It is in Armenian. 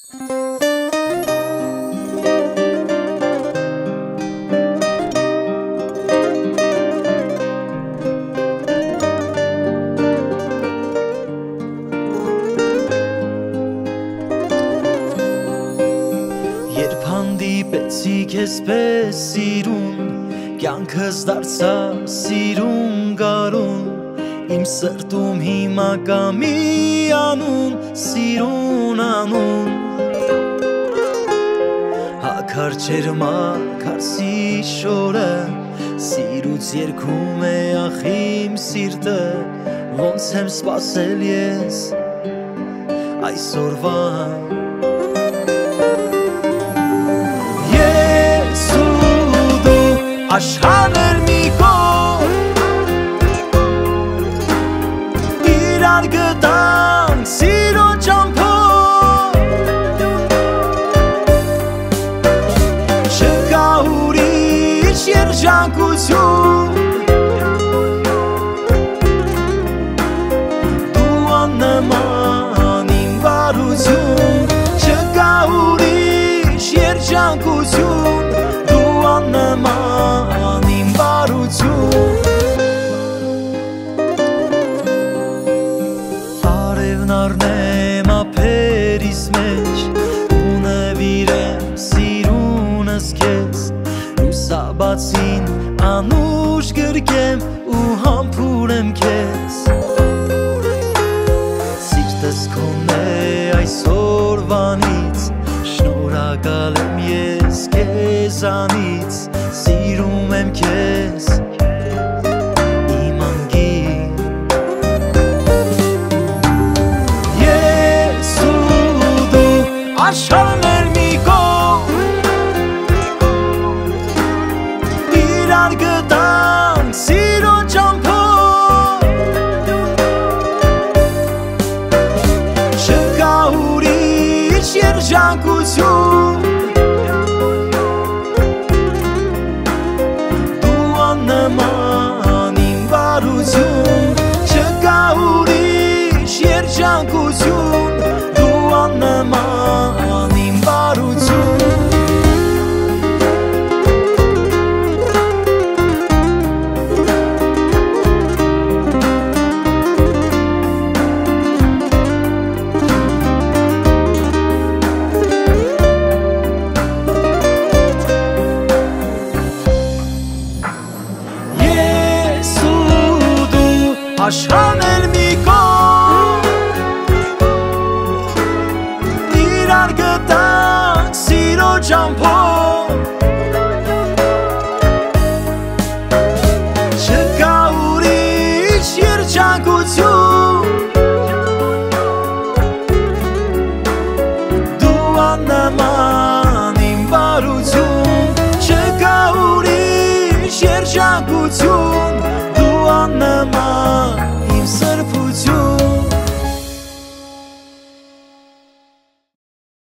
Երբ հանդիպեցի քեզ պես սիրուն, կյանքս դարձա սիրուն գարուն, իմ սրտում հիմա կա մի անուն, սիրուն անուն։ Հակարչեր մակարսի շորը, սիրուց երգում է ախ իմ սիրտը, ոնց եմ սպասել ես այսօրվան։ Աշխարհներ մի կողմ իրար գտանք սիրո ճամփով, չկա ուրիշ երջանկություն, դու աննման իմ բարություն, չկա ուրիշ երջանկություն, դու աննման իմ բարություն։ Արևն առնեմ ափերիս մեջ, ու նվիրեմ սիրունս քեզ, լուսաբացին անուշ գրկեմ ու համբուրեմ քեզ, սիրտս քոն է այսօրվանից, շնորհակալ եմ ես քեզանից, սիրում եմ քեզ իմ անգին։ Ես ու դու աշխարհներ մի կողմ իրար գտանք սիրո ճամփով, չկա ուրիշ երջանկություն, նման իմ բարություն, չկա ուրիշ երջանկություն, դու աննման իմ բարություն։ Աշխարհ